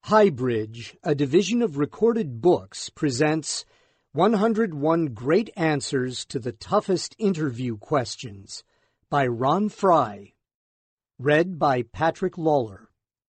Highbridge, a division of Recorded Books, presents 101 Great Answers to the Toughest Interview Questions by Ron Fry. Read by Patrick Lawler.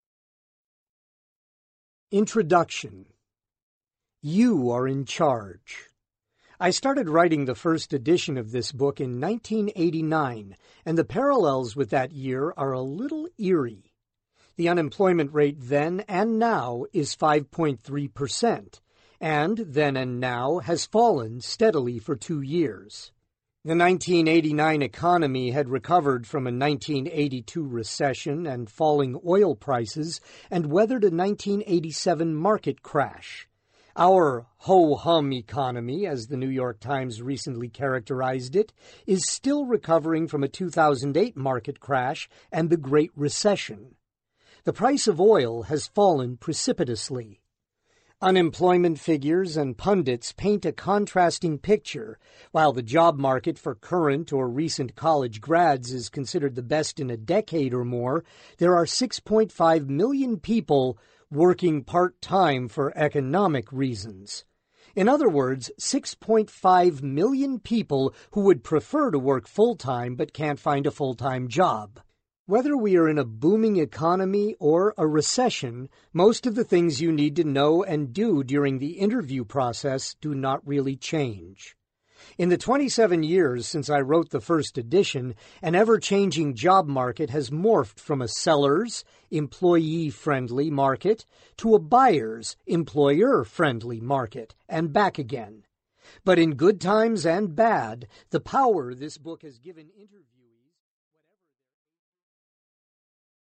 Introduction. You are in charge. I started writing the first edition of this book in 1989, and the parallels with that year are a little eerie. The unemployment rate then and now is 5.3%, and then and now has fallen steadily for 2 years. The 1989 economy had recovered from a 1982 recession and falling oil prices and weathered a 1987 market crash. Our ho-hum economy, as the New York Times recently characterized it, is still recovering from a 2008 market crash and the Great Recession. The price of oil has fallen precipitously. Unemployment figures and pundits paint a contrasting picture. While the job market for current or recent college grads is considered the best in a decade or more, there are 6.5 million people working part-time for economic reasons. In other words, 6.5 million people who would prefer to work full-time but can't find a full-time job. Whether we are in a booming economy or a recession, most of the things you need to know and do during the interview process do not really change. In the 27 years since I wrote the first edition, an ever-changing job market has morphed from a seller's, employee-friendly market to a buyer's, employer-friendly market, and back again. But in good times and bad, the power this book has given interviewers